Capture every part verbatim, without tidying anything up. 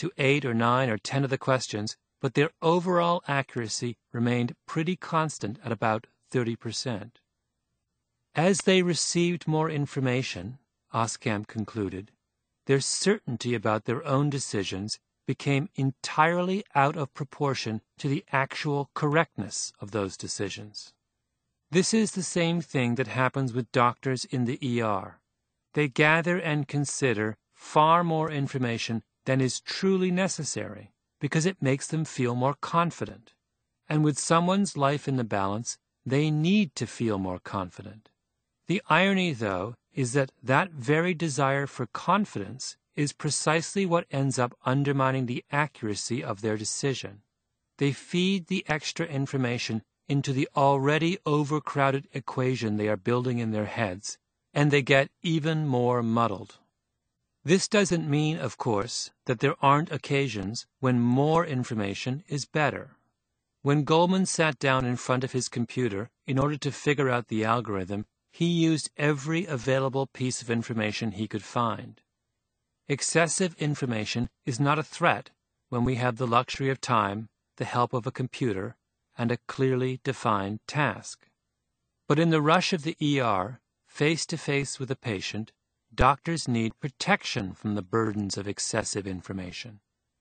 to eight or nine or ten of the questions, but their overall accuracy remained pretty constant at about thirty percent. As they received more information, Oskamp concluded, their certainty about their own decisions became entirely out of proportion to the actual correctness of those decisions. This is the same thing that happens with doctors in the E R. They gather and consider far more information than is truly necessary because it makes them feel more confident. And with someone's life in the balance, they need to feel more confident. The irony, though, is that that very desire for confidence is precisely what ends up undermining the accuracy of their decision. They feed the extra information into the already overcrowded equation they are building in their heads, and they get even more muddled. This doesn't mean, of course, that there aren't occasions when more information is better. When Goldman sat down in front of his computer in order to figure out the algorithm, he used every available piece of information he could find. Excessive information is not a threat when we have the luxury of time, the help of a computer, and a clearly defined task. But in the rush of the E R, face-to-face with a patient, doctors need protection from the burdens of excessive information.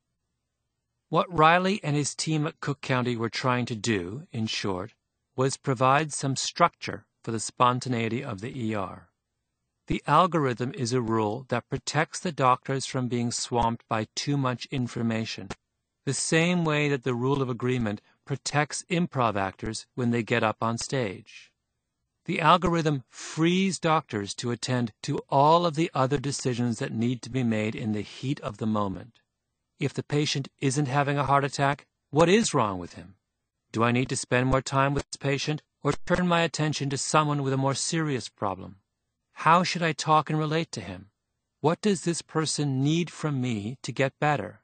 What Riley and his team at Cook County were trying to do, in short, was provide some structure for the spontaneity of the E R. The algorithm is a rule that protects the doctors from being swamped by too much information, the same way that the rule of agreement protects improv actors when they get up on stage. The algorithm frees doctors to attend to all of the other decisions that need to be made in the heat of the moment. If the patient isn't having a heart attack, what is wrong with him? Do I need to spend more time with this patient or turn my attention to someone with a more serious problem? How should I talk and relate to him? What does this person need from me to get better?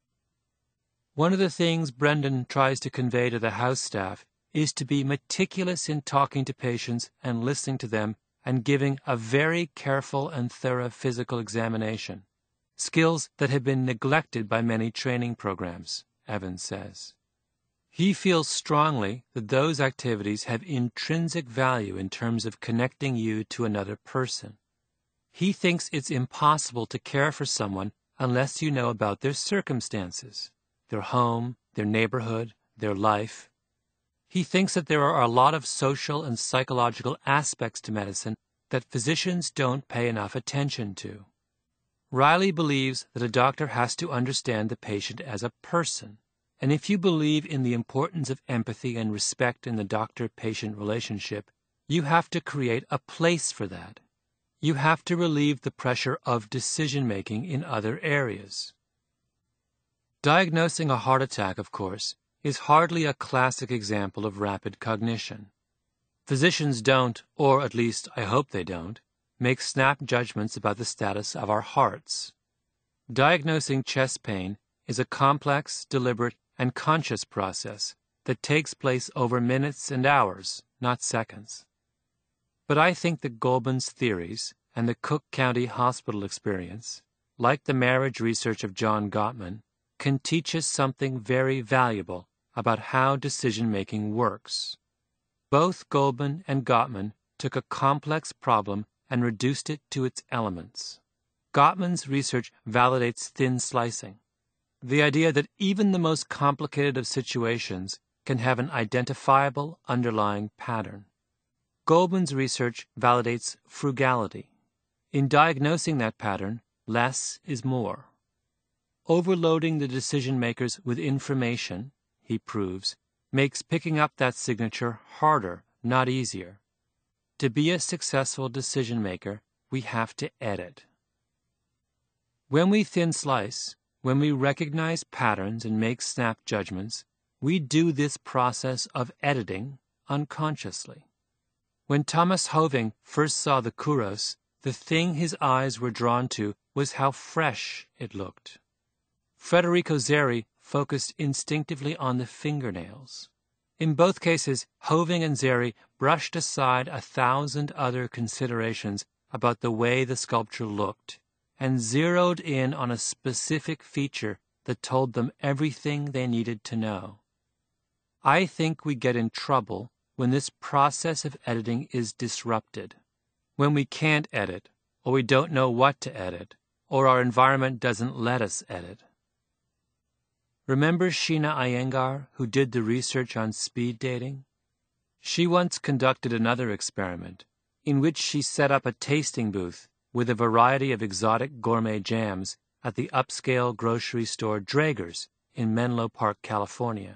One of the things Brendan tries to convey to the house staff is to be meticulous in talking to patients and listening to them and giving a very careful and thorough physical examination, skills that have been neglected by many training programs, Evans says. He feels strongly that those activities have intrinsic value in terms of connecting you to another person. He thinks it's impossible to care for someone unless you know about their circumstances, their home, their neighborhood, their life. He thinks that there are a lot of social and psychological aspects to medicine that physicians don't pay enough attention to. Riley believes that a doctor has to understand the patient as a person. And if you believe in the importance of empathy and respect in the doctor-patient relationship, you have to create a place for that. You have to relieve the pressure of decision-making in other areas. Diagnosing a heart attack, of course, is hardly a classic example of rapid cognition. Physicians don't, or at least I hope they don't, make snap judgments about the status of our hearts. Diagnosing chest pain is a complex, deliberate, and conscious process that takes place over minutes and hours, not seconds. But I think that Goldman's theories and the Cook County Hospital experience, like the marriage research of John Gottman, can teach us something very valuable about how decision-making works. Both Goldman and Gottman took a complex problem and reduced it to its elements. Gottman's research validates thin slicing, the idea that even the most complicated of situations can have an identifiable underlying pattern. Goldman's research validates frugality. In diagnosing that pattern, less is more. Overloading the decision-makers with information, he proves, makes picking up that signature harder, not easier. To be a successful decision-maker, we have to edit. When we thin slice, when we recognize patterns and make snap judgments, we do this process of editing unconsciously. When Thomas Hoving first saw the Kouros, the thing his eyes were drawn to was how fresh it looked. Federico Zeri focused instinctively on the fingernails. In both cases, Hoving and Zeri brushed aside a thousand other considerations about the way the sculpture looked and zeroed in on a specific feature that told them everything they needed to know. I think we get in trouble when this process of editing is disrupted, when we can't edit, or we don't know what to edit, or our environment doesn't let us edit. Remember Sheena Iyengar, who did the research on speed dating? She once conducted another experiment in which she set up a tasting booth with a variety of exotic gourmet jams at the upscale grocery store Draeger's in Menlo Park, California.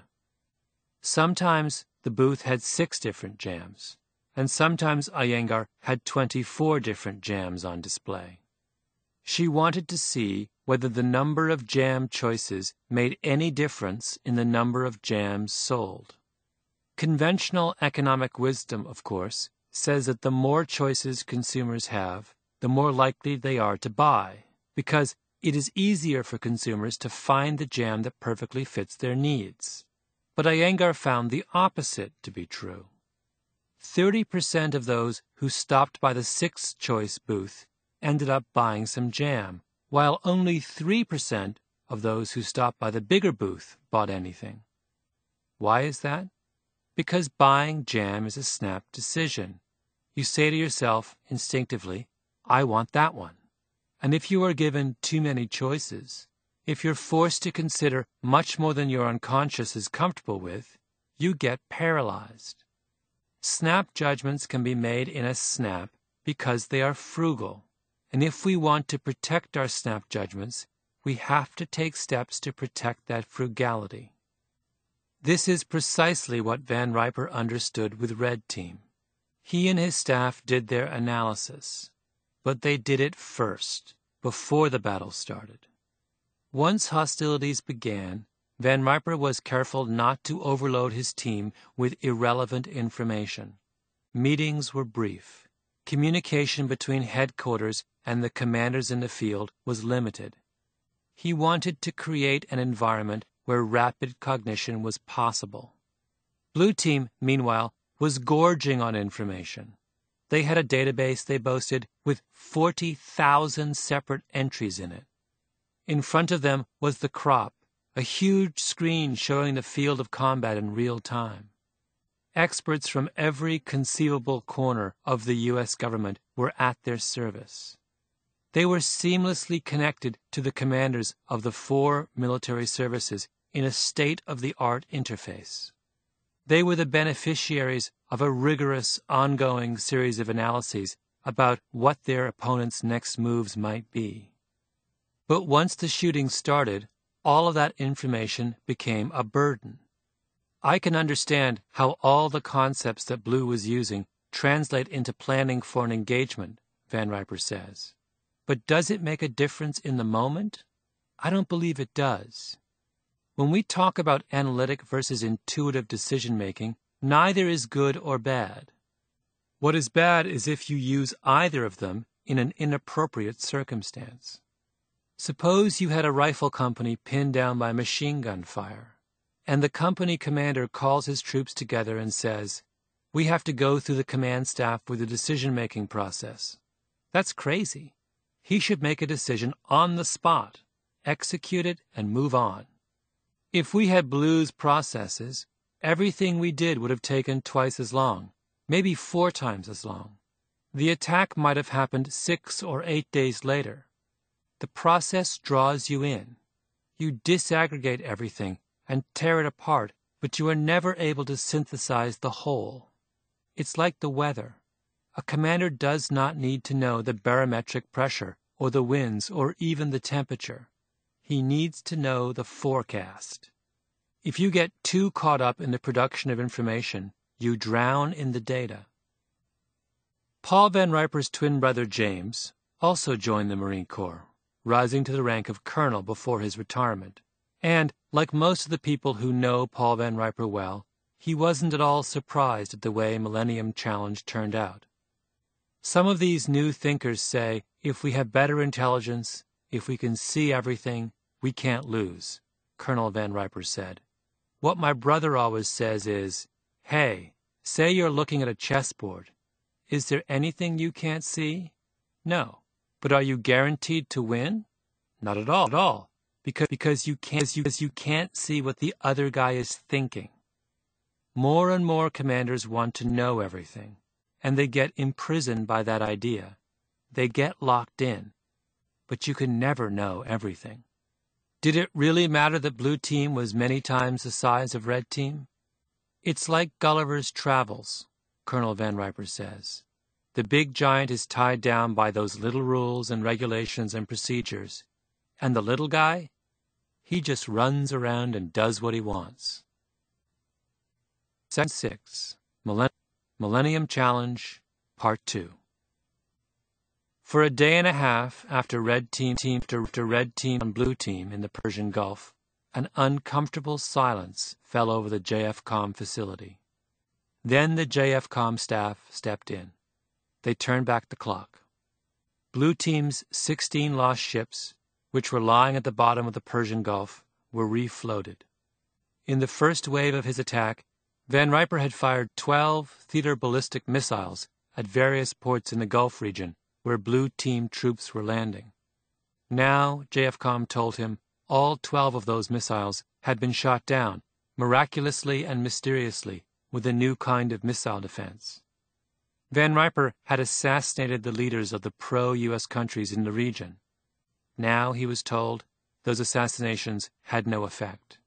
Sometimes the booth had six different jams, and sometimes Iyengar had twenty-four different jams on display. She wanted to see whether the number of jam choices made any difference in the number of jams sold. Conventional economic wisdom, of course, says that the more choices consumers have, the more likely they are to buy, because it is easier for consumers to find the jam that perfectly fits their needs. But Iyengar found the opposite to be true. thirty percent of those who stopped by the sixth-choice booth ended up buying some jam, while only three percent of those who stopped by the bigger booth bought anything. Why is that? Because buying jam is a snap decision. You say to yourself instinctively, I want that one. And if you are given too many choices, if you're forced to consider much more than your unconscious is comfortable with, you get paralyzed. Snap judgments can be made in a snap because they are frugal. And if we want to protect our snap judgments, we have to take steps to protect that frugality. This is precisely what Van Riper understood with Red Team. He and his staff did their analysis, but they did it first, before the battle started. Once hostilities began, Van Riper was careful not to overload his team with irrelevant information. Meetings were brief. Communication between headquarters and the commanders in the field was limited. He wanted to create an environment where rapid cognition was possible. Blue Team, meanwhile, was gorging on information. They had a database, they boasted, with forty thousand separate entries in it. In front of them was the crop, a huge screen showing the field of combat in real time. Experts from every conceivable corner of the U S government were at their service. They were seamlessly connected to the commanders of the four military services in a state-of-the-art interface. They were the beneficiaries of a rigorous, ongoing series of analyses about what their opponent's next moves might be. But once the shooting started, all of that information became a burden. I can understand how all the concepts that Blue was using translate into planning for an engagement, Van Riper says. But does it make a difference in the moment? I don't believe it does. When we talk about analytic versus intuitive decision-making, neither is good or bad. What is bad is if you use either of them in an inappropriate circumstance. Suppose you had a rifle company pinned down by machine gun fire, and the company commander calls his troops together and says, "We have to go through the command staff with the decision-making process." That's crazy. He should make a decision on the spot, execute it, and move on. If we had Blue's processes, everything we did would have taken twice as long, maybe four times as long. The attack might have happened six or eight days later. The process draws you in. You disaggregate everything and tear it apart, but you are never able to synthesize the whole. It's like the weather. A commander does not need to know the barometric pressure or the winds or even the temperature. He needs to know the forecast. If you get too caught up in the production of information, you drown in the data. Paul Van Riper's twin brother James also joined the Marine Corps, rising to the rank of colonel before his retirement. And, like most of the people who know Paul Van Riper well, he wasn't at all surprised at the way Millennium Challenge turned out. Some of these new thinkers say, if we have better intelligence, if we can see everything, we can't lose, Colonel Van Riper said. What my brother always says is, hey, say you're looking at a chessboard. Is there anything you can't see? No. But are you guaranteed to win? Not at all. At all. because, because, you can't, because you can't see what the other guy is thinking. More and more commanders want to know everything, and they get imprisoned by that idea. They get locked in. But you can never know everything. Did it really matter that Blue Team was many times the size of Red Team? It's like Gulliver's Travels, Colonel Van Riper says. The big giant is tied down by those little rules and regulations and procedures. And the little guy? He just runs around and does what he wants. Section six. Millenn- Millennium Challenge, Part two. For a day and a half after Red Team team after Red Team and Blue Team in the Persian Gulf, an uncomfortable silence fell over the J F COM facility. Then the J F COM staff stepped in. They turned back the clock. Blue Team's sixteen lost ships, which were lying at the bottom of the Persian Gulf, were refloated. In the first wave of his attack, Van Riper had fired twelve theater ballistic missiles at various ports in the Gulf region where Blue Team troops were landing. Now, J F COM told him, all twelve of those missiles had been shot down, miraculously and mysteriously, with a new kind of missile defense. Van Riper had assassinated the leaders of the pro-U S countries in the region. Now, he was told, those assassinations had no effect.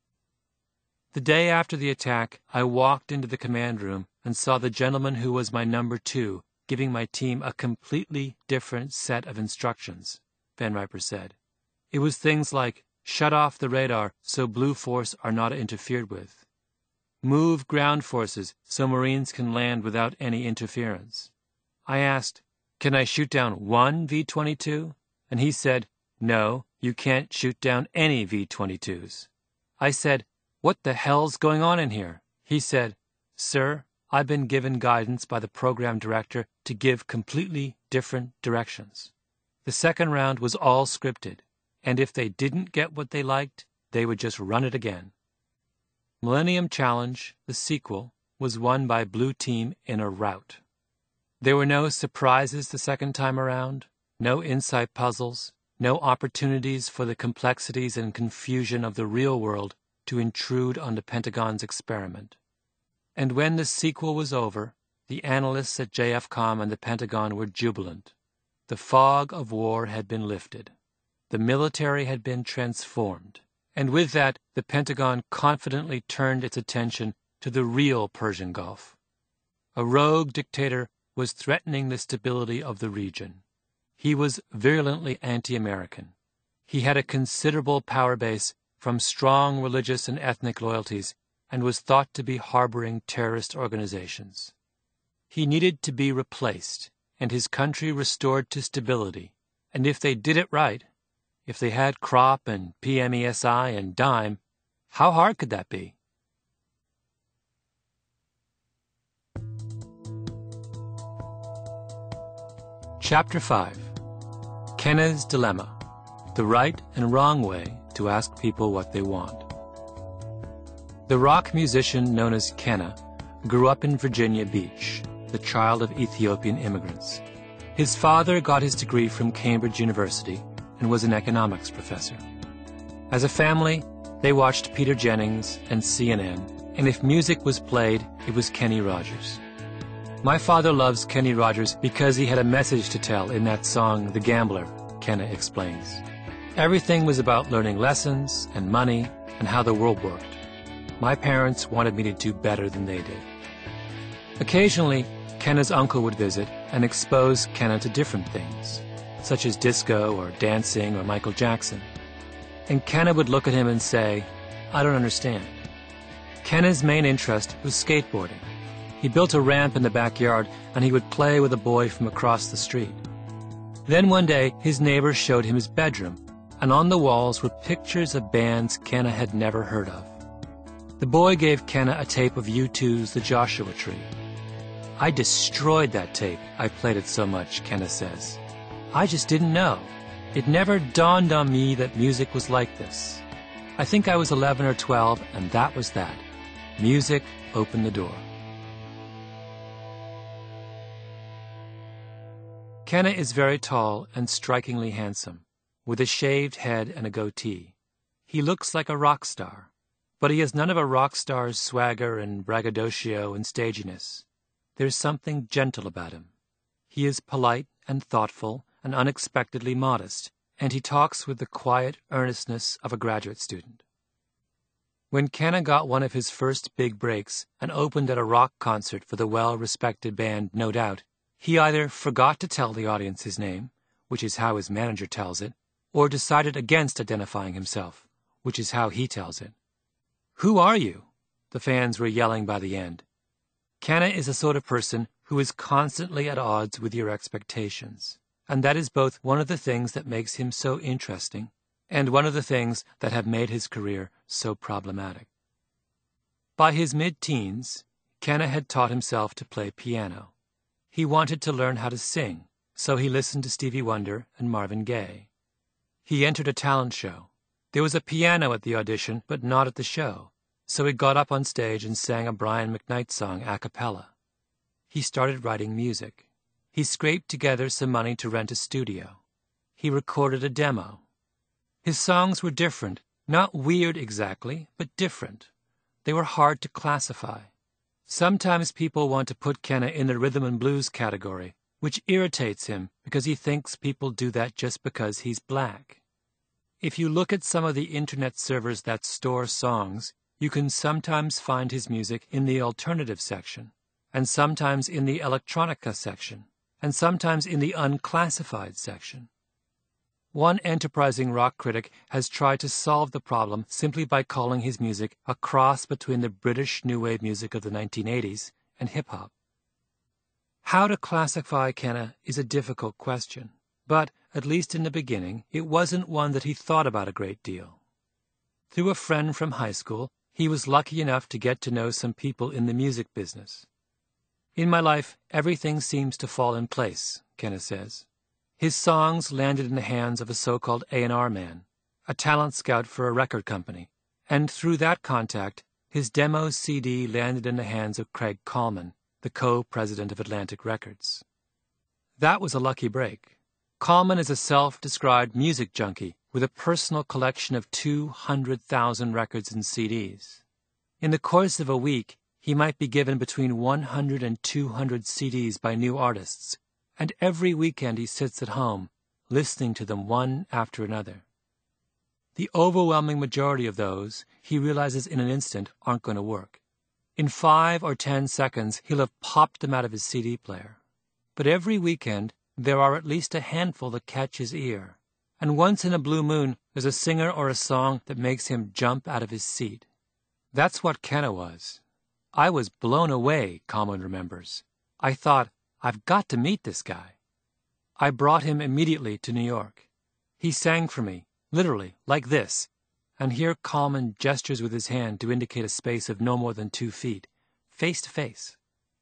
The day after the attack, I walked into the command room and saw the gentleman who was my number two giving my team a completely different set of instructions, Van Riper said. It was things like, shut off the radar so Blue Force are not interfered with. Move ground forces so Marines can land without any interference. I asked, can I shoot down one V twenty-two? And he said, no, you can't shoot down any V twenty-twos. I said, what the hell's going on in here? He said, sir, I've been given guidance by the program director to give completely different directions. The second round was all scripted, and if they didn't get what they liked, they would just run it again. Millennium Challenge, the sequel, was won by Blue Team in a rout. There were no surprises the second time around, no insight puzzles, no opportunities for the complexities and confusion of the real world to intrude on the Pentagon's experiment. And when the sequel was over, the analysts at J F COM and the Pentagon were jubilant. The fog of war had been lifted. The military had been transformed. And with that, the Pentagon confidently turned its attention to the real Persian Gulf. A rogue dictator was threatening the stability of the region. He was virulently anti-American. He had a considerable power base from strong religious and ethnic loyalties and was thought to be harboring terrorist organizations. He needed to be replaced and his country restored to stability, and if they did it right, if they had CROP and P M E S I and DIME, how hard could that be? Chapter five. Kenna's Dilemma, the right and wrong way to ask people what they want. The rock musician known as Kenna grew up in Virginia Beach, the child of Ethiopian immigrants. His father got his degree from Cambridge University and was an economics professor. As a family, they watched Peter Jennings and C N N, and if music was played, it was Kenny Rogers. My father loves Kenny Rogers because he had a message to tell in that song, The Gambler, Kenna explains. Everything was about learning lessons and money and how the world worked. My parents wanted me to do better than they did. Occasionally, Kenna's uncle would visit and expose Kenna to different things, such as disco or dancing or Michael Jackson. And Kenna would look at him and say, I don't understand. Kenna's main interest was skateboarding. He built a ramp in the backyard and he would play with a boy from across the street. Then one day, his neighbor showed him his bedroom, and on the walls were pictures of bands Kenna had never heard of. The boy gave Kenna a tape of U two's The Joshua Tree. I destroyed that tape. I played it so much, Kenna says. I just didn't know. It never dawned on me that music was like this. I think I was eleven or twelve, and that was that. Music opened the door. Kenna is very tall and strikingly handsome, with a shaved head and a goatee. He looks like a rock star, but he has none of a rock star's swagger and braggadocio and staginess. There's something gentle about him. He is polite and thoughtful and unexpectedly modest, and he talks with the quiet earnestness of a graduate student. When Kenna got one of his first big breaks and opened at a rock concert for the well-respected band No Doubt, he either forgot to tell the audience his name, which is how his manager tells it, or decided against identifying himself, which is how he tells it. "Who are you?" the fans were yelling by the end. Kenna is the sort of person who is constantly at odds with your expectations, and that is both one of the things that makes him so interesting and one of the things that have made his career so problematic. By his mid-teens, Kenna had taught himself to play piano. He wanted to learn how to sing, so he listened to Stevie Wonder and Marvin Gaye. He entered a talent show. There was a piano at the audition, but not at the show, so he got up on stage and sang a Brian McKnight song a cappella. He started writing music. He scraped together some money to rent a studio. He recorded a demo. His songs were different, not weird exactly, but different. They were hard to classify. Sometimes people want to put Kenna in the rhythm and blues category, which irritates him because he thinks people do that just because he's black. If you look at some of the internet servers that store songs, you can sometimes find his music in the alternative section, and sometimes in the electronica section, and sometimes in the unclassified section. One enterprising rock critic has tried to solve the problem simply by calling his music a cross between the British new wave music of the nineteen eighties and hip-hop. How to classify Kenna is a difficult question, but, at least in the beginning, it wasn't one that he thought about a great deal. Through a friend from high school, he was lucky enough to get to know some people in the music business. "In my life, everything seems to fall in place," Kenna says. His songs landed in the hands of a so-called A and R man, a talent scout for a record company, and through that contact, his demo C D landed in the hands of Craig Kallman, the co-president of Atlantic Records. That was a lucky break. Kallman is a self-described music junkie with a personal collection of two hundred thousand records and C Ds. In the course of a week, he might be given between one hundred and two hundred C Ds by new artists, and every weekend he sits at home, listening to them one after another. The overwhelming majority of those, he realizes in an instant, aren't going to work. In five or ten seconds, he'll have popped them out of his C D player. But every weekend, there are at least a handful that catch his ear, and once in a blue moon, there's a singer or a song that makes him jump out of his seat. That's what Kenna was. I was blown away, Kallman remembers. I thought, I've got to meet this guy. I brought him immediately to New York. He sang for me, literally, like this, and here Kallman gestures with his hand to indicate a space of no more than two feet, face to face.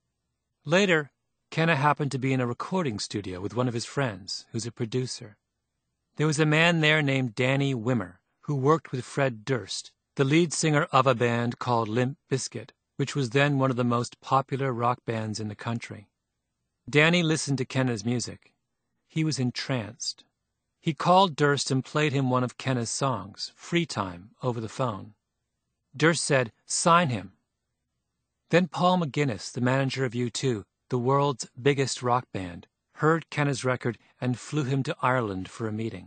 Later, Kenna happened to be in a recording studio with one of his friends, who's a producer. There was a man there named Danny Wimmer, who worked with Fred Durst, the lead singer of a band called Limp Bizkit, which was then one of the most popular rock bands in the country. Danny listened to Kenna's music. He was entranced. He called Durst and played him one of Kenna's songs, Free Time, over the phone. Durst said, "Sign him." Then Paul McGuinness, the manager of U two, the world's biggest rock band, heard Kenna's record and flew him to Ireland for a meeting.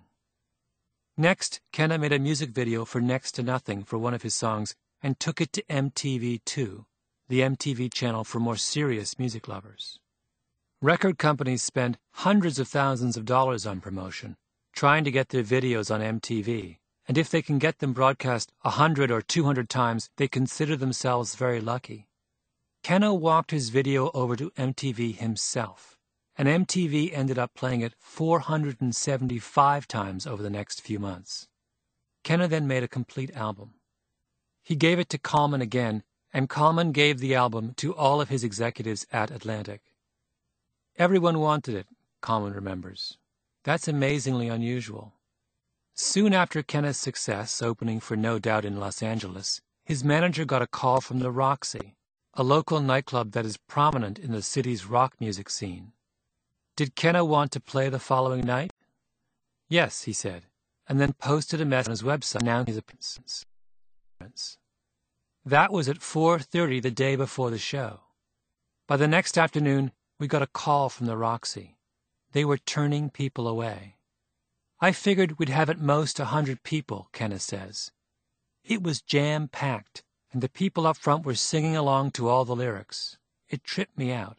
Next, Kenna made a music video for Next to Nothing for one of his songs and took it to M T V two, the M T V channel for more serious music lovers. Record companies spend hundreds of thousands of dollars on promotion, trying to get their videos on M T V, and if they can get them broadcast a hundred or two hundred times, they consider themselves very lucky. Kenna walked his video over to M T V himself, and M T V ended up playing it four hundred seventy-five times over the next few months. Kenna then made a complete album. He gave it to Kallman again, and Kallman gave the album to all of his executives at Atlantic. Everyone wanted it, Kallman remembers. That's amazingly unusual. Soon after Kenna's success opening for No Doubt in Los Angeles, his manager got a call from the Roxy, a local nightclub that is prominent in the city's rock music scene. Did Kenna want to play the following night? Yes, he said, and then posted a message on his website announcing his appearance. That was at four thirty the day before the show. By the next afternoon, we got a call from the Roxy. They were turning people away. I figured we'd have at most a hundred people, Kenna says. It was jam-packed, and the people up front were singing along to all the lyrics. It tripped me out.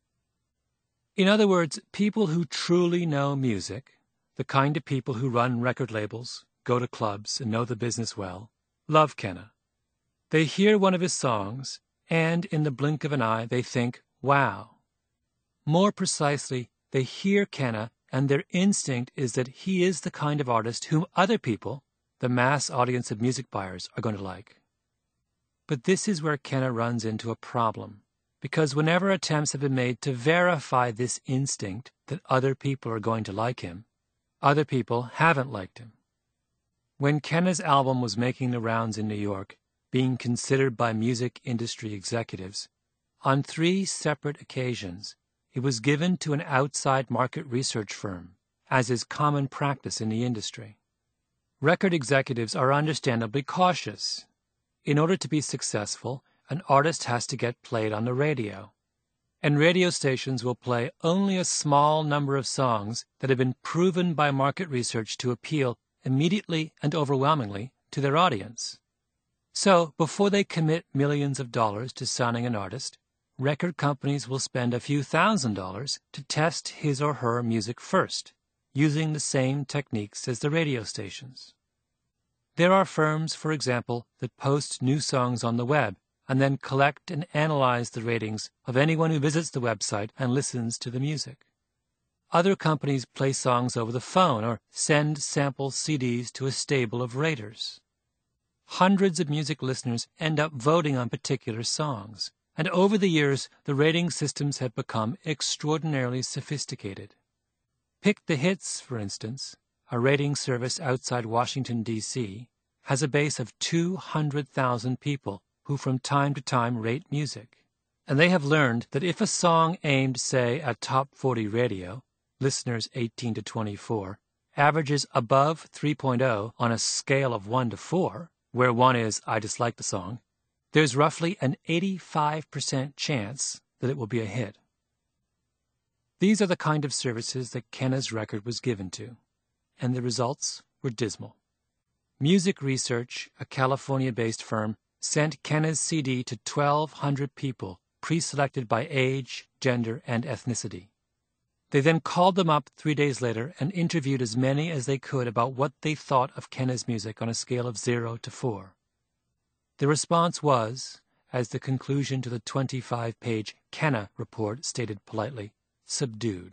In other words, people who truly know music, the kind of people who run record labels, go to clubs, and know the business well, love Kenna. They hear one of his songs, and in the blink of an eye, they think, wow. More precisely, they hear Kenna, and their instinct is that he is the kind of artist whom other people, the mass audience of music buyers, are going to like. But this is where Kenna runs into a problem, because whenever attempts have been made to verify this instinct that other people are going to like him, other people haven't liked him. When Kenna's album was making the rounds in New York, being considered by music industry executives, on three separate occasions, it was given to an outside market research firm, as is common practice in the industry. Record executives are understandably cautious. In order to be successful, an artist has to get played on the radio, and radio stations will play only a small number of songs that have been proven by market research to appeal immediately and overwhelmingly to their audience. So, before they commit millions of dollars to signing an artist, record companies will spend a few thousand dollars to test his or her music first, using the same techniques as the radio stations. There are firms, for example, that post new songs on the web and then collect and analyze the ratings of anyone who visits the website and listens to the music. Other companies play songs over the phone or send sample C Ds to a stable of raters. Hundreds of music listeners end up voting on particular songs, and over the years the rating systems have become extraordinarily sophisticated. Pick the Hits, for instance, a rating service outside Washington, D C, has a base of two hundred thousand people who from time to time rate music. And they have learned that if a song aimed, say, at top forty radio, listeners eighteen to twenty-four, averages above three point oh on a scale of one to four, where one is, I dislike the song, there's roughly an eighty-five percent chance that it will be a hit. These are the kind of services that Kenna's record was given to, and the results were dismal. Music Research, a California-based firm, sent Kenna's C D to twelve hundred people, pre-selected by age, gender, and ethnicity. They then called them up three days later and interviewed as many as they could about what they thought of Kenna's music on a scale of zero to four. The response was, as the conclusion to the twenty-five page Kenna report stated politely, subdued.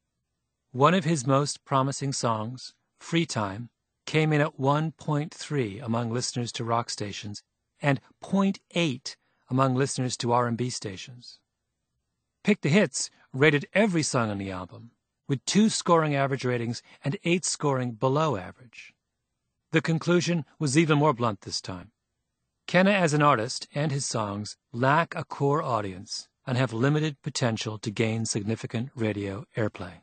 One of his most promising songs, Free Time, came in at one point three among listeners to rock stations and zero point eight among listeners to R and B stations. Pick the Hits rated every song on the album, with two scoring average ratings and eight scoring below average. The conclusion was even more blunt this time. Kenna as an artist and his songs lack a core audience and have limited potential to gain significant radio airplay.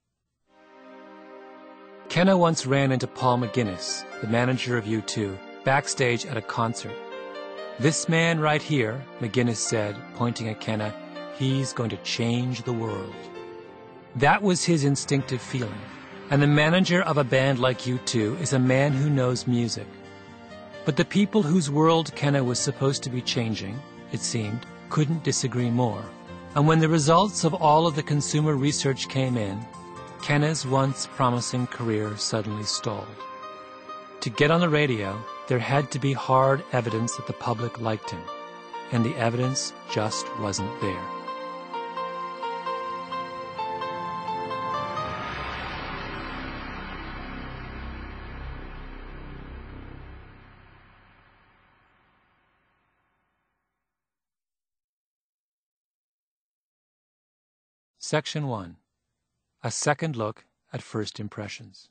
Kenna once ran into Paul McGuinness, the manager of U two, backstage at a concert. "This man right here," McGuinness said, pointing at Kenna, "he's going to change the world." That was his instinctive feeling, and the manager of a band like U two is a man who knows music. But the people whose world Kenna was supposed to be changing, it seemed, couldn't disagree more. And when the results of all of the consumer research came in, Kenna's once promising career suddenly stalled. To get on the radio, there had to be hard evidence that the public liked him, and the evidence just wasn't there. Section one. A Second Look at First Impressions.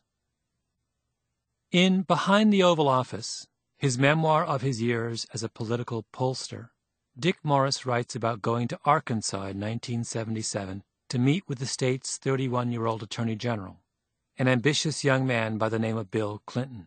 In Behind the Oval Office, his memoir of his years as a political pollster, Dick Morris writes about going to Arkansas in nineteen seventy-seven to meet with the state's thirty-one-year-old Attorney General. an ambitious young man by the name of Bill Clinton.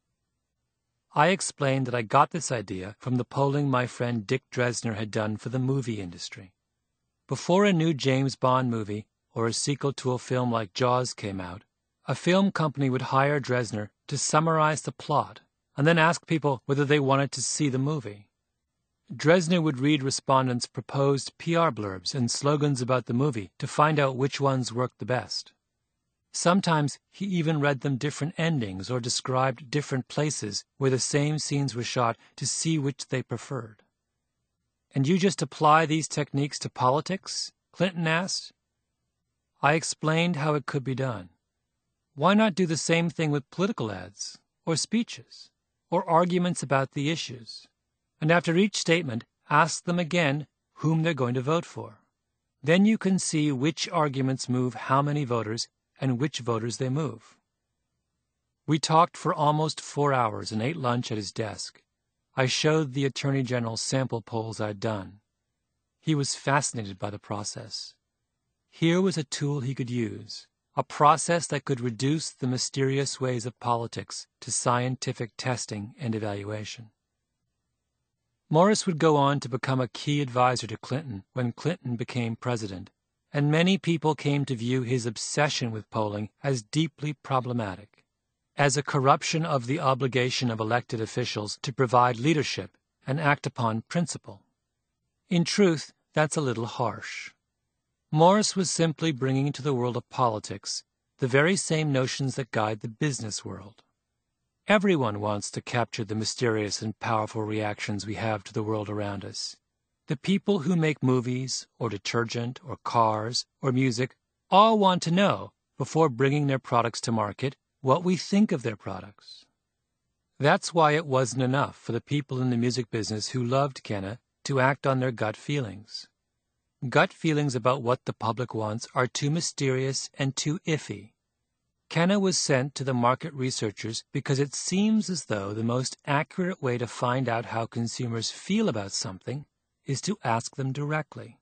I explained that I got this idea from the polling my friend Dick Dresner had done for the movie industry. Before a new James Bond movie or a sequel to a film like Jaws came out, a film company would hire Dresner to summarize the plot and then ask people whether they wanted to see the movie. Dresner would read respondents' proposed P R blurbs and slogans about the movie to find out which ones worked the best. Sometimes he even read them different endings or described different places where the same scenes were shot to see which they preferred. "And you just apply these techniques to politics?" Clinton asked. I explained how it could be done. Why not do the same thing with political ads, or speeches, or arguments about the issues? And after each statement, ask them again whom they're going to vote for. Then you can see which arguments move how many voters and which voters they move. We talked for almost four hours and ate lunch at his desk. I showed the Attorney General sample polls I'd done. He was fascinated by the process. Here was a tool he could use, a process that could reduce the mysterious ways of politics to scientific testing and evaluation. Morris would go on to become a key advisor to Clinton when Clinton became president, and many people came to view his obsession with polling as deeply problematic, as a corruption of the obligation of elected officials to provide leadership and act upon principle. In truth, that's a little harsh. Morris was simply bringing to the world of politics the very same notions that guide the business world. Everyone wants to capture the mysterious and powerful reactions we have to the world around us. The people who make movies, or detergent, or cars, or music all want to know, before bringing their products to market, what we think of their products. That's why it wasn't enough for the people in the music business who loved Kenna to act on their gut feelings. Gut feelings about what the public wants are too mysterious and too iffy. Kenna was sent to the market researchers because it seems as though the most accurate way to find out how consumers feel about something is to ask them directly.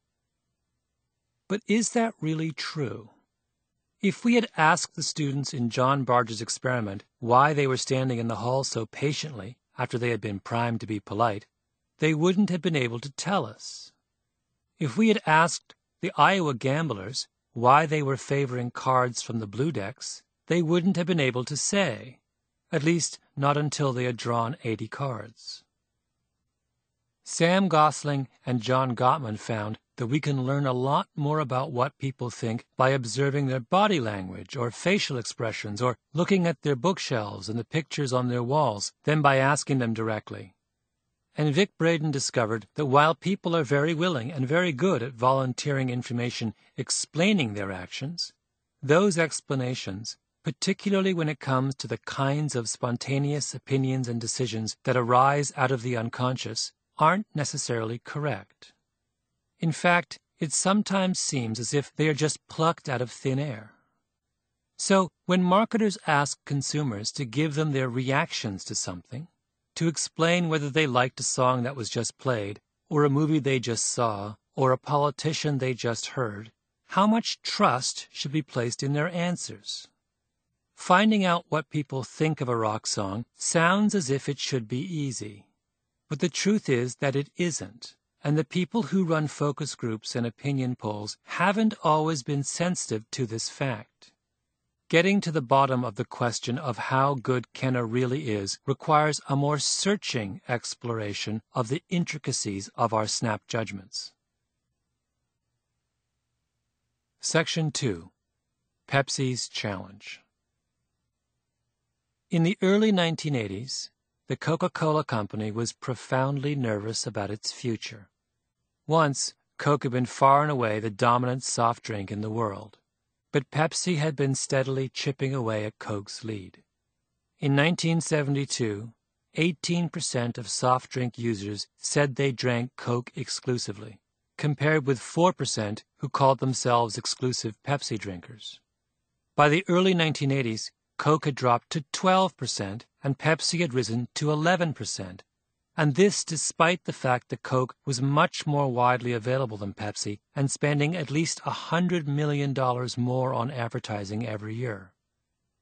But is that really true? If we had asked the students in John Barger's experiment why they were standing in the hall so patiently after they had been primed to be polite, they wouldn't have been able to tell us. If we had asked the Iowa gamblers why they were favoring cards from the blue decks, they wouldn't have been able to say, at least not until they had drawn eighty cards. Sam Gosling and John Gottman found that we can learn a lot more about what people think by observing their body language or facial expressions or looking at their bookshelves and the pictures on their walls than by asking them directly. And Vic Braden discovered that while people are very willing and very good at volunteering information explaining their actions, those explanations, particularly when it comes to the kinds of spontaneous opinions and decisions that arise out of the unconscious, aren't necessarily correct. In fact, it sometimes seems as if they are just plucked out of thin air. So, when marketers ask consumers to give them their reactions to something, to explain whether they liked a song that was just played, or a movie they just saw, or a politician they just heard, how much trust should be placed in their answers? Finding out what people think of a rock song sounds as if it should be easy. But the truth is that it isn't, and the people who run focus groups and opinion polls haven't always been sensitive to this fact. Getting to the bottom of the question of how good Kenna really is requires a more searching exploration of the intricacies of our snap judgments. Section two. Pepsi's Challenge. In the early nineteen eighties, the Coca-Cola Company was profoundly nervous about its future. Once, Coke had been far and away the dominant soft drink in the world, but Pepsi had been steadily chipping away at Coke's lead. In nineteen seventy-two, eighteen percent of soft drink users said they drank Coke exclusively, compared with four percent who called themselves exclusive Pepsi drinkers. By the early nineteen eighties, Coke had dropped to twelve percent and Pepsi had risen to eleven percent, and this despite the fact that Coke was much more widely available than Pepsi and spending at least one hundred million dollars more on advertising every year.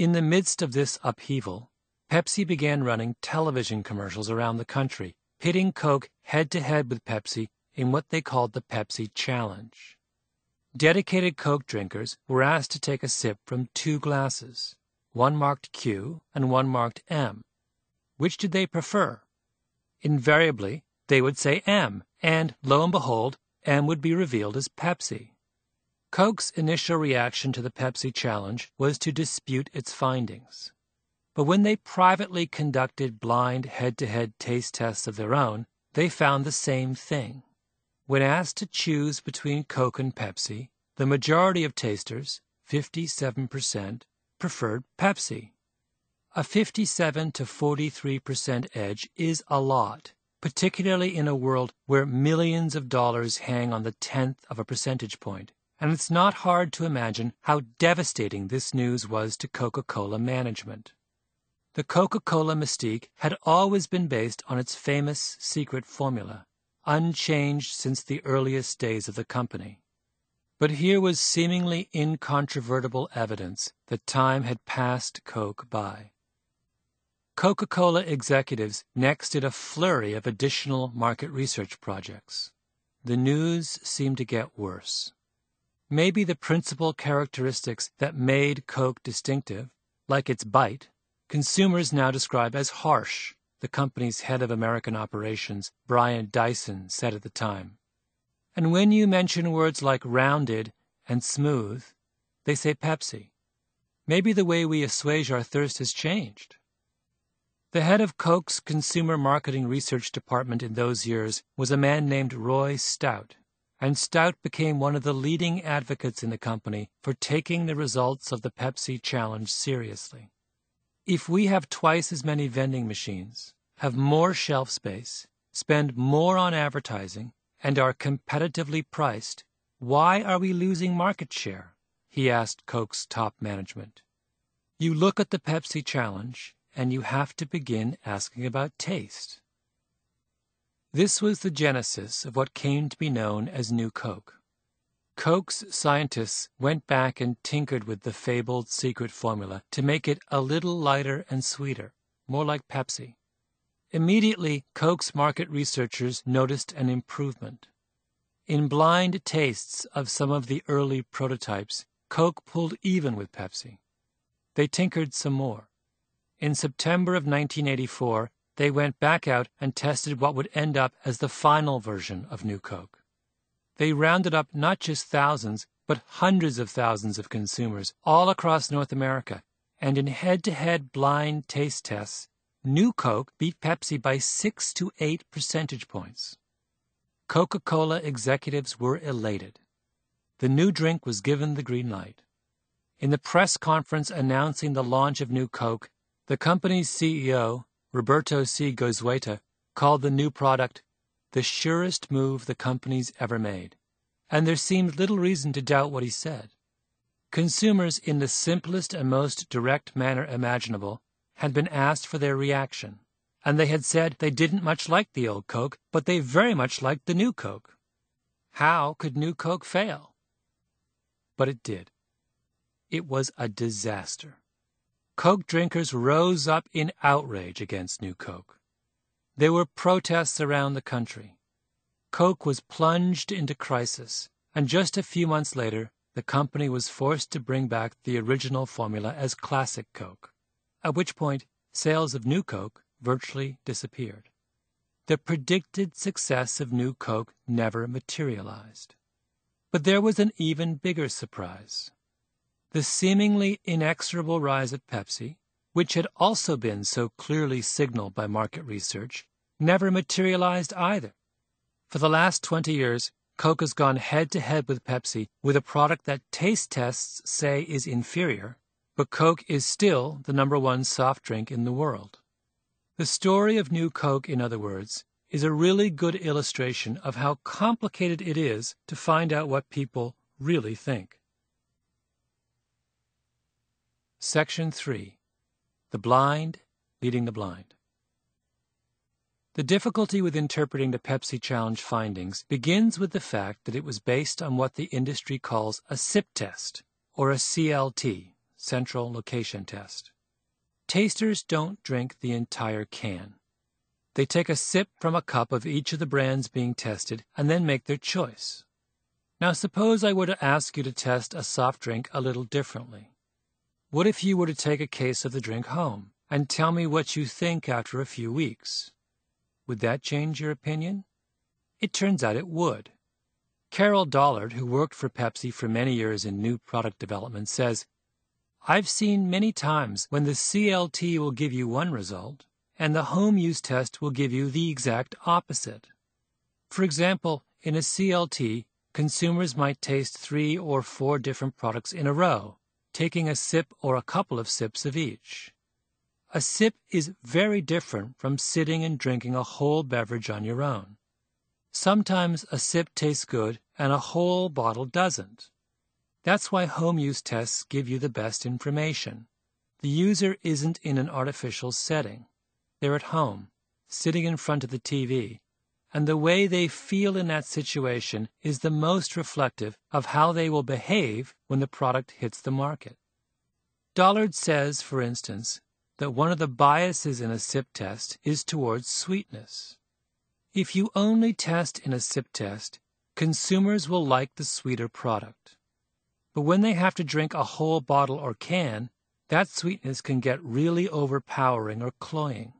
In the midst of this upheaval, Pepsi began running television commercials around the country, pitting Coke head-to-head with Pepsi in what they called the Pepsi Challenge. Dedicated Coke drinkers were asked to take a sip from two glasses, one marked Q and one marked M. Which did they prefer? Invariably, they would say M, and, lo and behold, M would be revealed as Pepsi. Coke's initial reaction to the Pepsi Challenge was to dispute its findings. But when they privately conducted blind head-to-head taste tests of their own, they found the same thing. When asked to choose between Coke and Pepsi, the majority of tasters, fifty-seven percent, preferred Pepsi. A fifty-seven to forty-three percent edge is a lot, particularly in a world where millions of dollars hang on the tenth of a percentage point, and it's not hard to imagine how devastating this news was to Coca-Cola management. The Coca-Cola mystique had always been based on its famous secret formula, unchanged since the earliest days of the company. But here was seemingly incontrovertible evidence that time had passed Coke by. Coca-Cola executives next did a flurry of additional market research projects. The news seemed to get worse. Maybe the principal characteristics that made Coke distinctive, like its bite, consumers now describe as harsh, the company's head of American operations, Brian Dyson, said at the time. And when you mention words like rounded and smooth, they say Pepsi. Maybe the way we assuage our thirst has changed. The head of Coke's consumer marketing research department in those years was a man named Roy Stout, and Stout became one of the leading advocates in the company for taking the results of the Pepsi Challenge seriously. If we have twice as many vending machines, have more shelf space, spend more on advertising, and are competitively priced, why are we losing market share? He asked Coke's top management. You look at the Pepsi Challenge, and you have to begin asking about taste. This was the genesis of what came to be known as New Coke. Coke's scientists went back and tinkered with the fabled secret formula to make it a little lighter and sweeter, more like Pepsi. Immediately, Coke's market researchers noticed an improvement. In blind tastes of some of the early prototypes, Coke pulled even with Pepsi. They tinkered some more. In September of nineteen eighty-four, they went back out and tested what would end up as the final version of New Coke. They rounded up not just thousands, but hundreds of thousands of consumers all across North America, and in head-to-head blind taste tests, New Coke beat Pepsi by six to eight percentage points. Coca-Cola executives were elated. The new drink was given the green light. In the press conference announcing the launch of New Coke, the company's C E O, Roberto C. Goizueta, called the new product the surest move the company's ever made, and there seemed little reason to doubt what he said. Consumers, in the simplest and most direct manner imaginable, had been asked for their reaction, and they had said they didn't much like the old Coke, but they very much liked the new Coke. How could New Coke fail? But it did. It was a disaster. Coke drinkers rose up in outrage against New Coke. There were protests around the country. Coke was plunged into crisis, and just a few months later, the company was forced to bring back the original formula as Classic Coke, at which point sales of New Coke virtually disappeared. The predicted success of New Coke never materialized. But there was an even bigger surprise. The seemingly inexorable rise of Pepsi, which had also been so clearly signaled by market research, never materialized either. For the last twenty years, Coke has gone head-to-head with Pepsi with a product that taste tests say is inferior, but Coke is still the number one soft drink in the world. The story of New Coke, in other words, is a really good illustration of how complicated it is to find out what people really think. Section three. The blind leading the blind. The difficulty with interpreting the Pepsi Challenge findings begins with the fact that it was based on what the industry calls a sip test, or a C L T, central location test. Tasters don't drink the entire can. They take a sip from a cup of each of the brands being tested and then make their choice. Now suppose I were to ask you to test a soft drink a little differently. What if you were to take a case of the drink home and tell me what you think after a few weeks? Would that change your opinion? It turns out it would. Carol Dollard, who worked for Pepsi for many years in new product development, says, "I've seen many times when the C L T will give you one result, and the home use test will give you the exact opposite. For example, in a C L T, consumers might taste three or four different products in a row, taking a sip or a couple of sips of each. A sip is very different from sitting and drinking a whole beverage on your own. Sometimes a sip tastes good and a whole bottle doesn't. That's why home use tests give you the best information. The user isn't in an artificial setting. They're at home, sitting in front of the T V, and the way they feel in that situation is the most reflective of how they will behave when the product hits the market." Dollard says, for instance, that one of the biases in a sip test is towards sweetness. If you only test in a sip test, consumers will like the sweeter product. But when they have to drink a whole bottle or can, that sweetness can get really overpowering or cloying.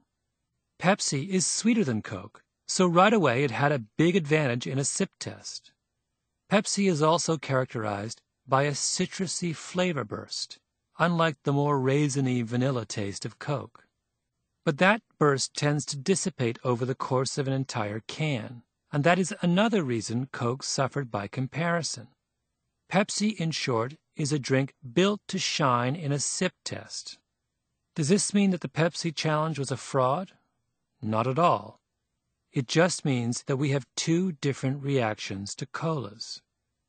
Pepsi is sweeter than Coke, so right away it had a big advantage in a sip test. Pepsi is also characterized by a citrusy flavor burst, unlike the more raisiny vanilla taste of Coke. But that burst tends to dissipate over the course of an entire can, and that is another reason Coke suffered by comparison. Pepsi, in short, is a drink built to shine in a sip test. Does this mean that the Pepsi challenge was a fraud? Not at all. It just means that we have two different reactions to colas.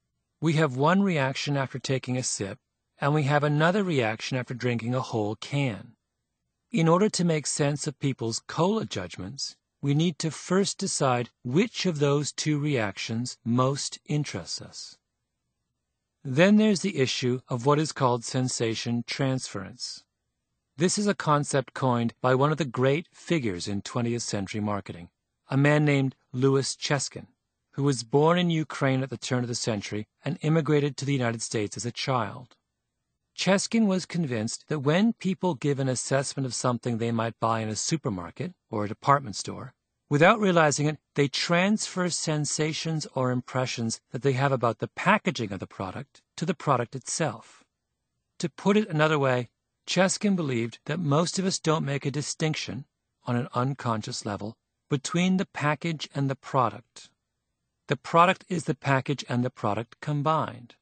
We have one reaction after taking a sip, and we have another reaction after drinking a whole can. In order to make sense of people's cola judgments, we need to first decide which of those two reactions most interests us. Then there's the issue of what is called sensation transference. This is a concept coined by one of the great figures in twentieth century marketing, a man named Louis Cheskin, who was born in Ukraine at the turn of the century and immigrated to the United States as a child. Cheskin was convinced that when people give an assessment of something they might buy in a supermarket or a department store, without realizing it, they transfer sensations or impressions that they have about the packaging of the product to the product itself. To put it another way, Cheskin believed that most of us don't make a distinction, on an unconscious level, between the package and the product. The product is the package and the product combined.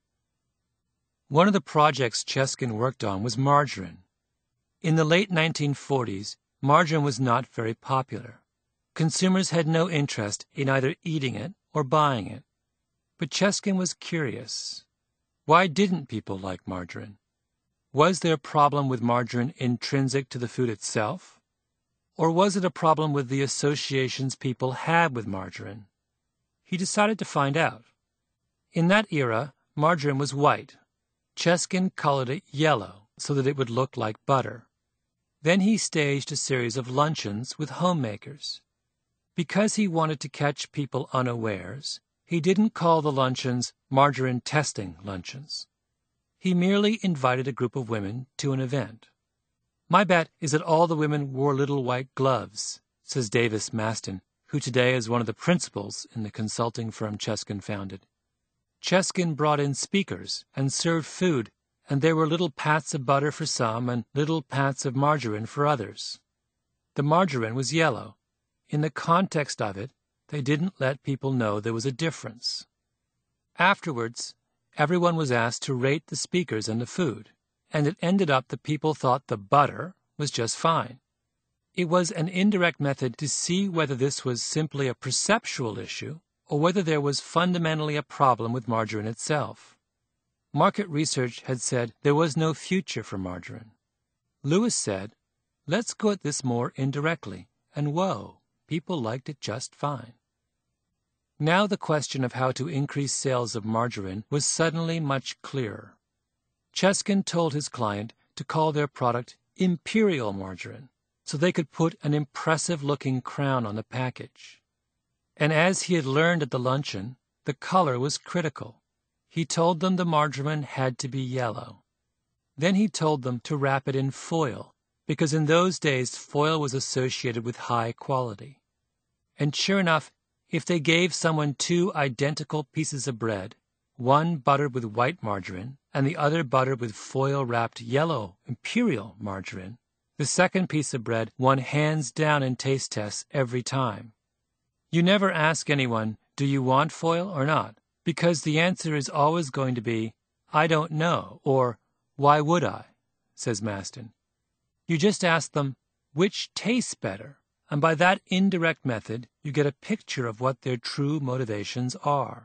One of the projects Cheskin worked on was margarine. In the late nineteen forties, margarine was not very popular. Consumers had no interest in either eating it or buying it. But Cheskin was curious. Why didn't people like margarine? Was there a problem with margarine intrinsic to the food itself? Or was it a problem with the associations people had with margarine? He decided to find out. In that era, margarine was white. Cheskin colored it yellow so that it would look like butter. Then he staged a series of luncheons with homemakers. Because he wanted to catch people unawares, he didn't call the luncheons margarine testing luncheons. He merely invited a group of women to an event. "My bet is that all the women wore little white gloves," says Davis Maston, who today is one of the principals in the consulting firm Cheskin founded. Cheskin brought in speakers and served food, and there were little pats of butter for some and little pats of margarine for others. The margarine was yellow. In the context of it, they didn't let people know there was a difference. Afterwards, everyone was asked to rate the speakers and the food, and it ended up that people thought the butter was just fine. It was an indirect method to see whether this was simply a perceptual issue or whether there was fundamentally a problem with margarine itself. Market research had said there was no future for margarine. Lewis said, "Let's go at this more indirectly," and whoa, people liked it just fine. Now the question of how to increase sales of margarine was suddenly much clearer. Cheskin told his client to call their product Imperial Margarine, so they could put an impressive-looking crown on the package. And as he had learned at the luncheon, the color was critical. He told them the margarine had to be yellow. Then he told them to wrap it in foil, because in those days foil was associated with high quality. And sure enough, if they gave someone two identical pieces of bread, one buttered with white margarine and the other buttered with foil-wrapped yellow Imperial margarine, the second piece of bread won hands down in taste tests every time. You never ask anyone, do you want foil or not? Because the answer is always going to be, I don't know, or why would I, says Maston. You just ask them, which tastes better? And by that indirect method, you get a picture of what their true motivations are.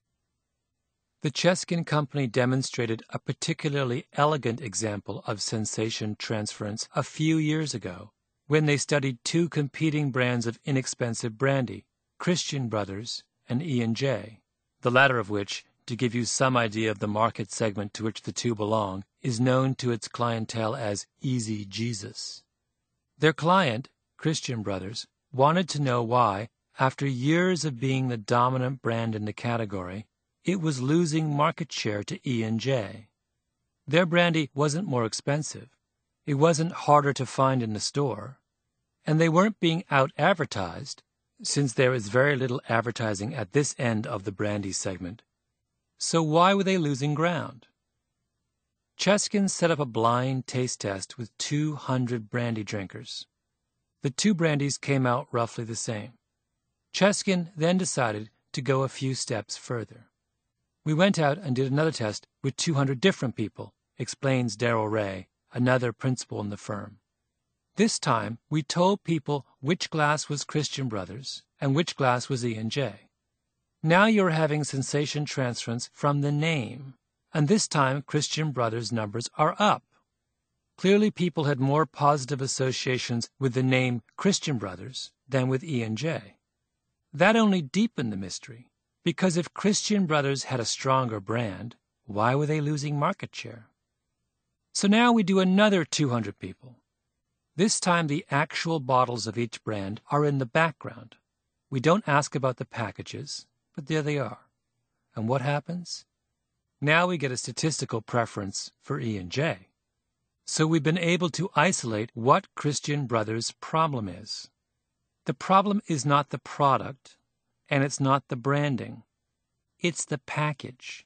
The Cheskin Company demonstrated a particularly elegant example of sensation transference a few years ago when they studied two competing brands of inexpensive brandy, Christian Brothers and E and J, the latter of which, to give you some idea of the market segment to which the two belong, is known to its clientele as Easy Jesus. Their client, Christian Brothers, wanted to know why, after years of being the dominant brand in the category, it was losing market share to E and J. Their brandy wasn't more expensive, it wasn't harder to find in the store, and they weren't being out-advertised, since there is very little advertising at this end of the brandy segment. So why were they losing ground? Cheskin set up a blind taste test with two hundred brandy drinkers. The two brandies came out roughly the same. Cheskin then decided to go a few steps further. We went out and did another test with two hundred different people, explains Darrell Ray, another principal in the firm. This time, we told people which glass was Christian Brothers and which glass was E and J. Now you're having sensation transference from the name, and this time Christian Brothers' numbers are up. Clearly people had more positive associations with the name Christian Brothers than with E and J. That only deepened the mystery, because if Christian Brothers had a stronger brand, why were they losing market share? So now we do another two hundred people. This time the actual bottles of each brand are in the background. We don't ask about the packages, but there they are. And what happens? Now we get a statistical preference for E and J. So we've been able to isolate what Christian Brothers' problem is. The problem is not the product, and it's not the branding. It's the package.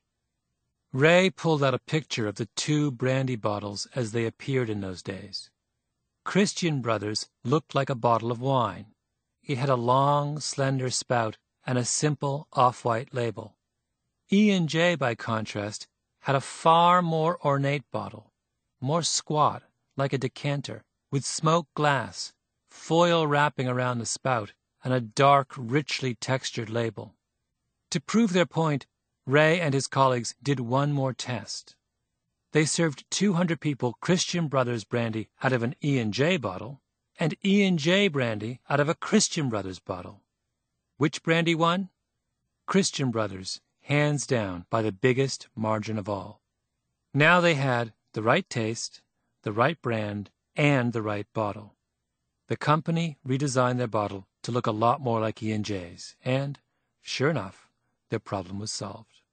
Ray pulled out a picture of the two brandy bottles as they appeared in those days. Christian Brothers looked like a bottle of wine. It had a long, slender spout and a simple off-white label. E and J, by contrast, had a far more ornate bottle, more squat, like a decanter, with smoked glass, foil wrapping around the spout, and a dark, richly textured label. To prove their point, Ray and his colleagues did one more test. They served two hundred people Christian Brothers brandy out of an E and J bottle, and E and J brandy out of a Christian Brothers bottle. Which brandy won? Christian Brothers, hands down, by the biggest margin of all. Now they had the right taste, the right brand, and the right bottle. The company redesigned their bottle to look a lot more like E and J's, and, sure enough, their problem was solved.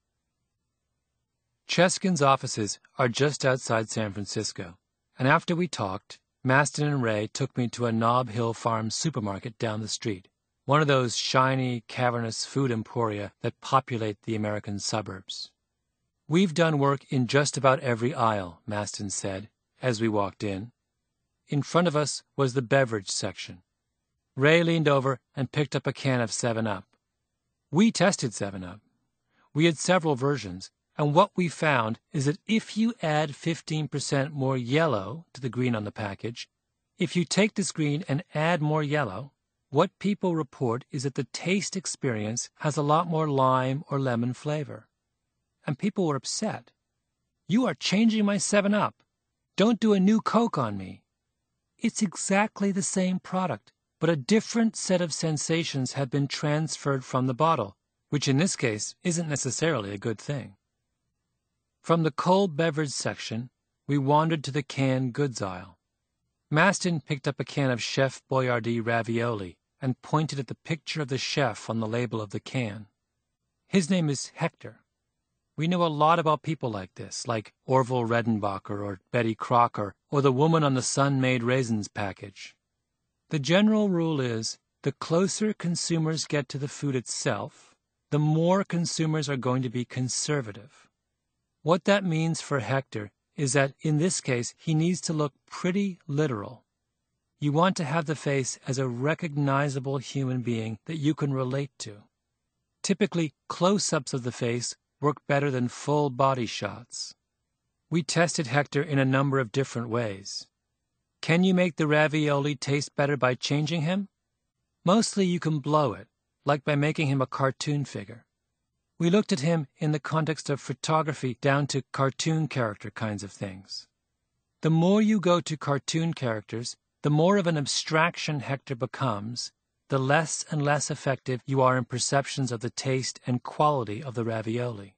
Cheskin's offices are just outside San Francisco, and after we talked, Maston and Ray took me to a Nob Hill Farms supermarket down the street, one of those shiny, cavernous food emporia that populate the American suburbs. We've done work in just about every aisle, Maston said, as we walked in. In front of us was the beverage section. Ray leaned over and picked up a can of seven up. We tested seven up. We had several versions, and what we found is that if you add fifteen percent more yellow to the green on the package, if you take this green and add more yellow, what people report is that the taste experience has a lot more lime or lemon flavor. And people were upset. You are changing my seven up. Don't do a new Coke on me. It's exactly the same product, but a different set of sensations have been transferred from the bottle, which in this case isn't necessarily a good thing. From the cold beverage section, we wandered to the canned goods aisle. Mastin picked up a can of Chef Boyardee ravioli and pointed at the picture of the chef on the label of the can. His name is Hector. We know a lot about people like this, like Orville Redenbacher or Betty Crocker or the woman on the Sun-Made Raisins package. The general rule is, the closer consumers get to the food itself, the more consumers are going to be conservative. What that means for Hector is that, in this case, he needs to look pretty literal. You want to have the face as a recognizable human being that you can relate to. Typically, close-ups of the face work better than full body shots. We tested Hector in a number of different ways. Can you make the ravioli taste better by changing him? Mostly you can blow it, like by making him a cartoon figure. We looked at him in the context of photography down to cartoon character kinds of things. The more you go to cartoon characters, the more of an abstraction Hector becomes, the less and less effective you are in perceptions of the taste and quality of the ravioli.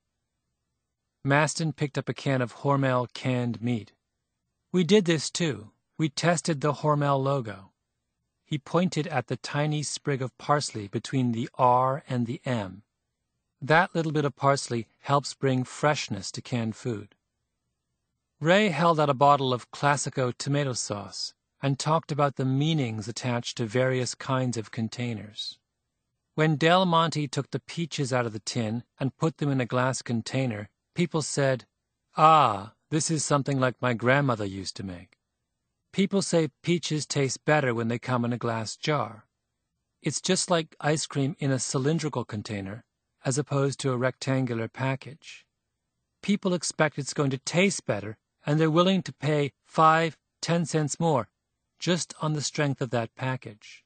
Mastin picked up a can of Hormel canned meat. We did this too. We tested the Hormel logo. He pointed at the tiny sprig of parsley between the R and the M. That little bit of parsley helps bring freshness to canned food. Ray held out a bottle of Classico tomato sauce and talked about the meanings attached to various kinds of containers. When Del Monte took the peaches out of the tin and put them in a glass container, people said, "Ah, this is something like my grandmother used to make." People say peaches taste better when they come in a glass jar. It's just like ice cream in a cylindrical container, as opposed to a rectangular package. People expect it's going to taste better, and they're willing to pay five, ten cents more, just on the strength of that package.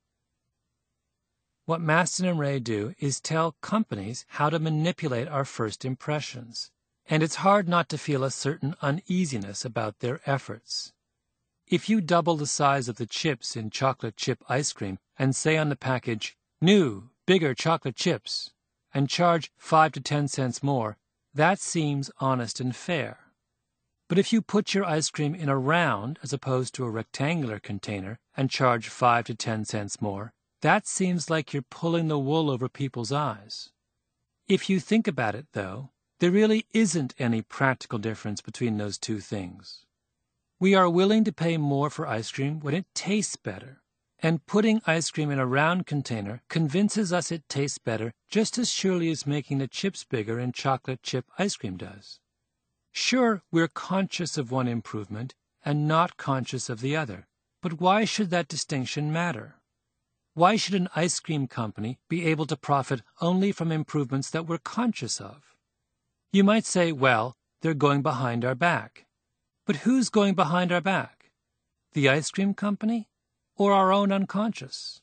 What Mastin and Ray do is tell companies how to manipulate our first impressions, and it's hard not to feel a certain uneasiness about their efforts. If you double the size of the chips in chocolate chip ice cream and say on the package, "New, bigger chocolate chips," and charge five to ten cents more, that seems honest and fair. But if you put your ice cream in a round as opposed to a rectangular container and charge five to ten cents more, that seems like you're pulling the wool over people's eyes. If you think about it, though, there really isn't any practical difference between those two things. We are willing to pay more for ice cream when it tastes better, and putting ice cream in a round container convinces us it tastes better just as surely as making the chips bigger in chocolate chip ice cream does. Sure, we're conscious of one improvement and not conscious of the other, but why should that distinction matter? Why should an ice cream company be able to profit only from improvements that we're conscious of? You might say, well, they're going behind our back. But who's going behind our back? The ice cream company or our own unconscious?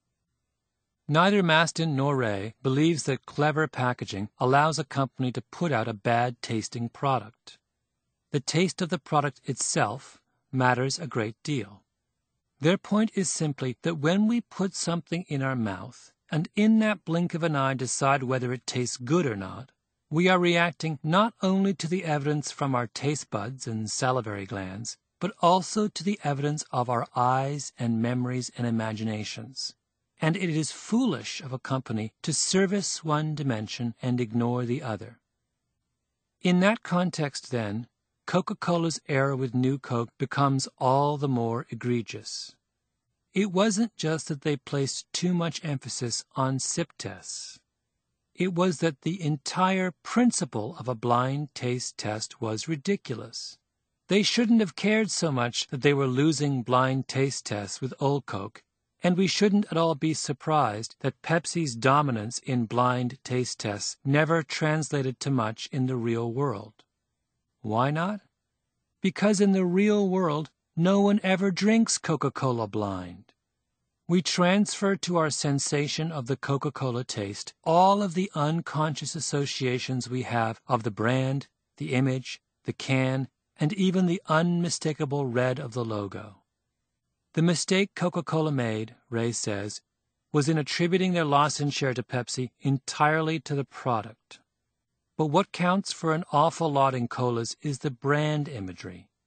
Neither Mastin nor Ray believes that clever packaging allows a company to put out a bad-tasting product. The taste of the product itself matters a great deal. Their point is simply that when we put something in our mouth and in that blink of an eye decide whether it tastes good or not, we are reacting not only to the evidence from our taste buds and salivary glands, but also to the evidence of our eyes and memories and imaginations. And it is foolish of a company to service one dimension and ignore the other. In that context, then, Coca-Cola's error with New Coke becomes all the more egregious. It wasn't just that they placed too much emphasis on sip tests. It was that the entire principle of a blind taste test was ridiculous. They shouldn't have cared so much that they were losing blind taste tests with Old Coke, and we shouldn't at all be surprised that Pepsi's dominance in blind taste tests never translated to much in the real world. Why not? Because in the real world, no one ever drinks Coca-Cola blind. We transfer to our sensation of the Coca-Cola taste all of the unconscious associations we have of the brand, the image, the can, and even the unmistakable red of the logo. The mistake Coca-Cola made, Ray says, was in attributing their loss in share to Pepsi entirely to the product. But what counts for an awful lot in colas is the brand imagery,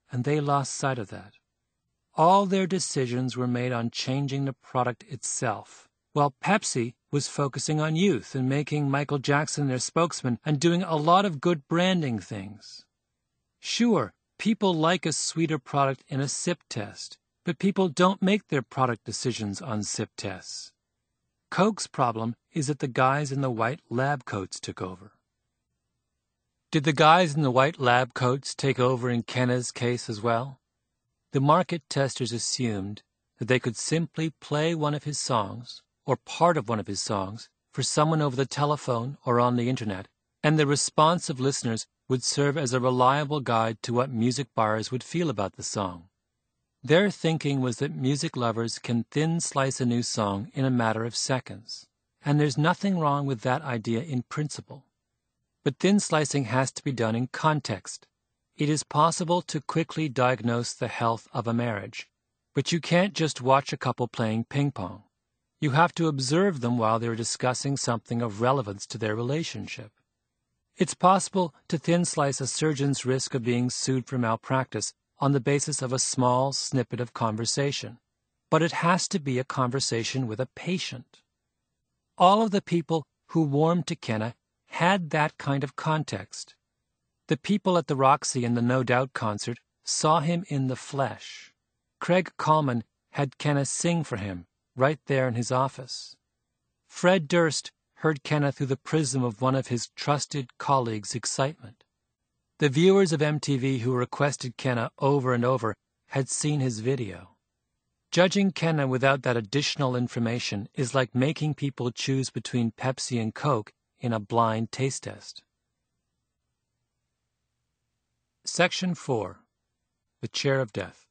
and they lost sight of that. All their decisions were made on changing the product itself, while Pepsi was focusing on youth and making Michael Jackson their spokesman and doing a lot of good branding things. Sure, people like a sweeter product in a sip test, but people don't make their product decisions on sip tests. Coke's problem is that the guys in the white lab coats took over. Did the guys in the white lab coats take over in Kenna's case as well? The market testers assumed that they could simply play one of his songs, or part of one of his songs, for someone over the telephone or on the internet, and the response of listeners would serve as a reliable guide to what music buyers would feel about the song. Their thinking was that music lovers can thin slice a new song in a matter of seconds, and there's nothing wrong with that idea in principle. But thin slicing has to be done in context. It is possible to quickly diagnose the health of a marriage, but you can't just watch a couple playing ping pong. You have to observe them while they're discussing something of relevance to their relationship. It's possible to thin slice a surgeon's risk of being sued for malpractice on the basis of a small snippet of conversation, but it has to be a conversation with a patient. All of the people who warmed to Kenna had that kind of context. The people at the Roxy and the No Doubt concert saw him in the flesh. Craig Kallman had Kenna sing for him right there in his office. Fred Durst heard Kenna through the prism of one of his trusted colleagues' excitement. The viewers of M T V who requested Kenna over and over had seen his video. Judging Kenna without that additional information is like making people choose between Pepsi and Coke in a blind taste test. Section four. The Chair of Death.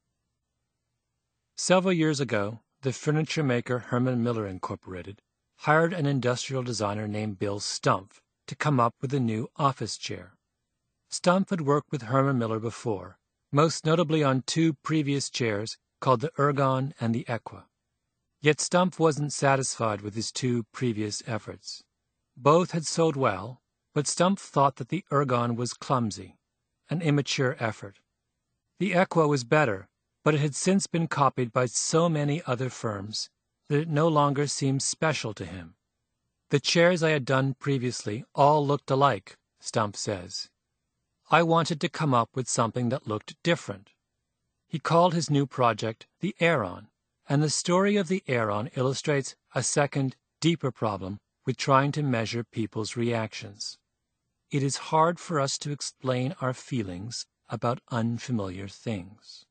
Several years ago, the furniture maker Herman Miller Incorporated hired an industrial designer named Bill Stumpf to come up with a new office chair. Stumpf had worked with Herman Miller before, most notably on two previous chairs called the Ergon and the Equa. Yet Stumpf wasn't satisfied with his two previous efforts. Both had sold well, but Stumpf thought that the Ergon was clumsy, an immature effort. The Equa was better, but it had since been copied by so many other firms that it no longer seemed special to him. The chairs I had done previously all looked alike, Stumpf says. I wanted to come up with something that looked different. He called his new project the Aeron, and the story of the Aeron illustrates a second, deeper problem with trying to measure people's reactions. It is hard for us to explain our feelings about unfamiliar things.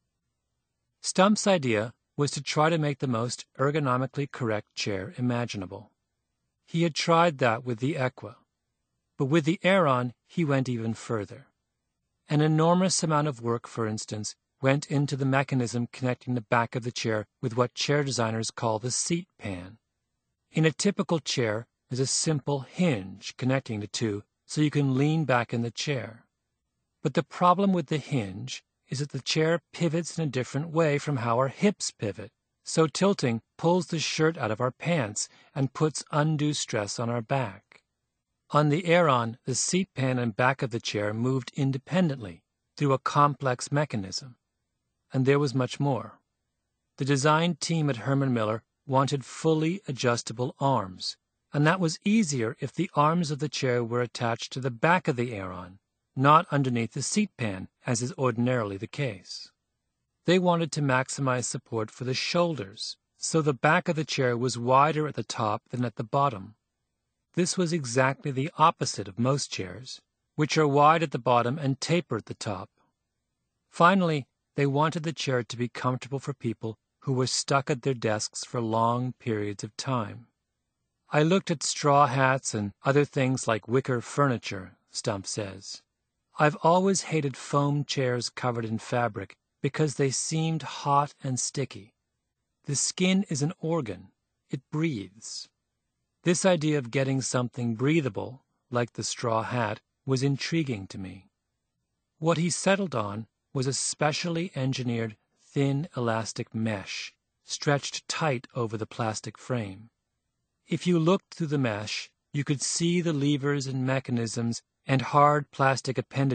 Stumpf's idea was to try to make the most ergonomically correct chair imaginable. He had tried that with the Equa, but with the Aeron he went even further. An enormous amount of work, for instance, went into the mechanism connecting the back of the chair with what chair designers call the seat pan. In a typical chair, there's a simple hinge connecting the two so you can lean back in the chair. But the problem with the hinge is that the chair pivots in a different way from how our hips pivot, so tilting pulls the shirt out of our pants and puts undue stress on our back. On the Aeron, the seat pan and back of the chair moved independently through a complex mechanism. And there was much more. The design team at Herman Miller wanted fully adjustable arms, and that was easier if the arms of the chair were attached to the back of the Aeron, not underneath the seat pan, as is ordinarily the case. They wanted to maximize support for the shoulders, so the back of the chair was wider at the top than at the bottom. This was exactly the opposite of most chairs, which are wide at the bottom and taper at the top. Finally, they wanted the chair to be comfortable for people who were stuck at their desks for long periods of time. I looked at straw hats and other things like wicker furniture, Stumpf says. I've always hated foam chairs covered in fabric because they seemed hot and sticky. The skin is an organ. It breathes. This idea of getting something breathable, like the straw hat, was intriguing to me. What he settled on was a specially engineered thin elastic mesh stretched tight over the plastic frame. If you looked through the mesh, you could see the levers and mechanisms and hard plastic appendages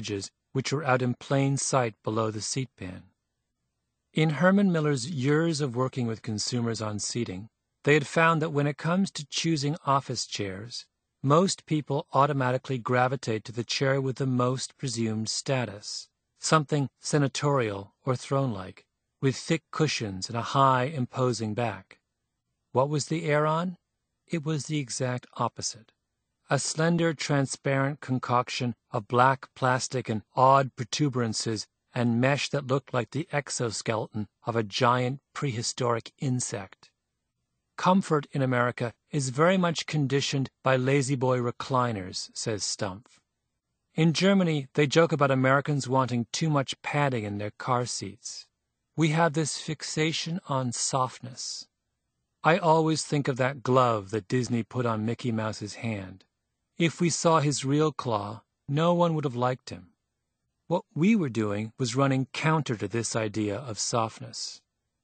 which were out in plain sight below the seat pan. In Herman Miller's years of working with consumers on seating, they had found that when it comes to choosing office chairs, most people automatically gravitate to the chair with the most presumed status, something senatorial or throne-like, with thick cushions and a high, imposing back. What was the Aeron? It was the exact opposite. A slender, transparent concoction of black plastic and odd protuberances and mesh that looked like the exoskeleton of a giant prehistoric insect. Comfort in America is very much conditioned by lazy-boy recliners, says Stumpf. In Germany, they joke about Americans wanting too much padding in their car seats. We have this fixation on softness. I always think of that glove that Disney put on Mickey Mouse's hand. If we saw his real claw, no one would have liked him. What we were doing was running counter to this idea of softness.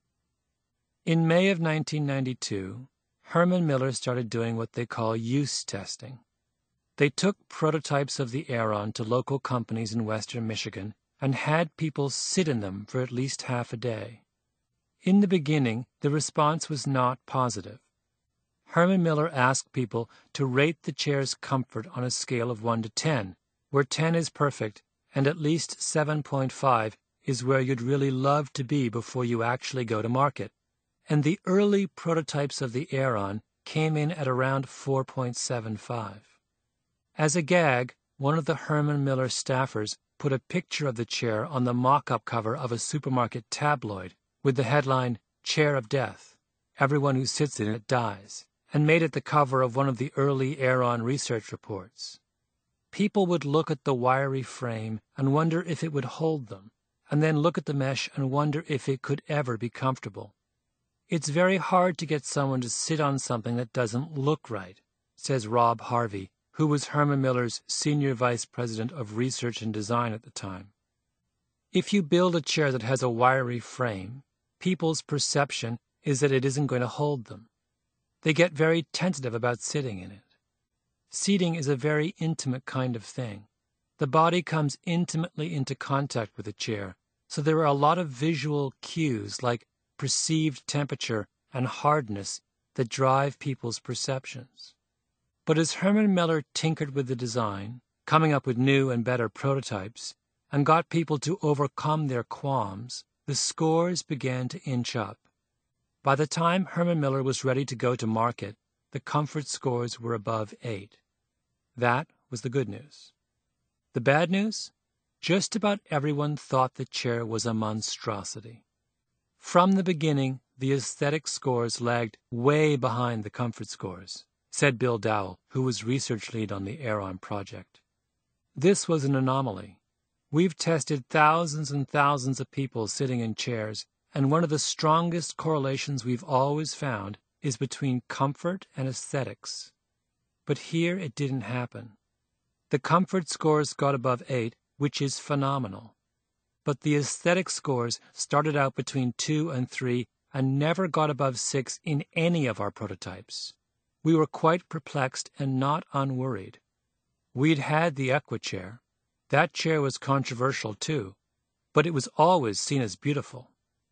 In May of nineteen ninety-two, Herman Miller started doing what they call use testing. They took prototypes of the Aeron to local companies in western Michigan and had people sit in them for at least half a day. In the beginning, the response was not positive. Herman Miller asked people to rate the chair's comfort on a scale of one to ten, where ten is perfect and at least seven point five is where you'd really love to be before you actually go to market. And the early prototypes of the Aeron came in at around four point seven five. As a gag, one of the Herman Miller staffers put a picture of the chair on the mock-up cover of a supermarket tabloid with the headline, "Chair of Death. Everyone who sits in it dies," and made it the cover of one of the early Aeron research reports. People would look at the wiry frame and wonder if it would hold them, and then look at the mesh and wonder if it could ever be comfortable. It's very hard to get someone to sit on something that doesn't look right, says Rob Harvey, who was Herman Miller's senior vice president of research and design at the time. If you build a chair that has a wiry frame, people's perception is that it isn't going to hold them. They get very tentative about sitting in it. Seating is a very intimate kind of thing. The body comes intimately into contact with the chair, so there are a lot of visual cues like perceived temperature and hardness that drive people's perceptions. But as Herman Miller tinkered with the design, coming up with new and better prototypes, and got people to overcome their qualms, the scores began to inch up. By the time Herman Miller was ready to go to market, the comfort scores were above eight. That was the good news. The bad news? Just about everyone thought the chair was a monstrosity. From the beginning, the aesthetic scores lagged way behind the comfort scores, said Bill Dowell, who was research lead on the Aeron project. This was an anomaly. We've tested thousands and thousands of people sitting in chairs, and one of the strongest correlations we've always found is between comfort and aesthetics. But here it didn't happen. The comfort scores got above eight, which is phenomenal. But the aesthetic scores started out between two and three and never got above six in any of our prototypes. We were quite perplexed and not unworried. We'd had the Equichair. That chair was controversial too, but it was always seen as beautiful.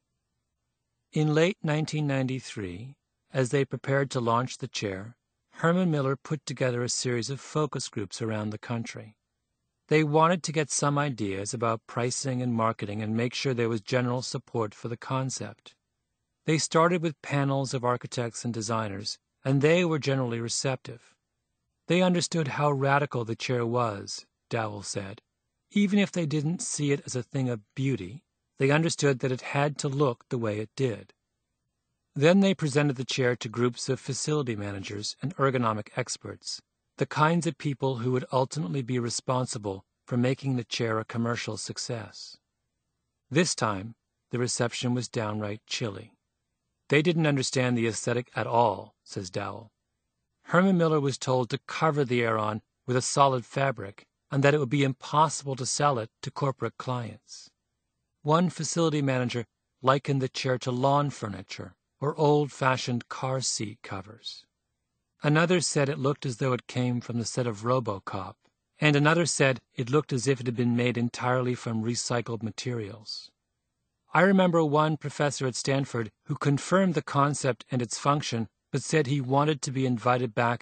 In late nineteen ninety-three, as they prepared to launch the chair, Herman Miller put together a series of focus groups around the country. They wanted to get some ideas about pricing and marketing and make sure there was general support for the concept. They started with panels of architects and designers, and they were generally receptive. They understood how radical the chair was, Dowell said. Even if they didn't see it as a thing of beauty, they understood that it had to look the way it did. Then they presented the chair to groups of facility managers and ergonomic experts, the kinds of people who would ultimately be responsible for making the chair a commercial success. This time, the reception was downright chilly. They didn't understand the aesthetic at all, says Dowell. Herman Miller was told to cover the Aeron with a solid fabric and that it would be impossible to sell it to corporate clients. One facility manager likened the chair to lawn furniture or old-fashioned car seat covers. Another said it looked as though it came from the set of RoboCop, and another said it looked as if it had been made entirely from recycled materials. I remember one professor at Stanford who confirmed the concept and its function, but said he wanted to be invited back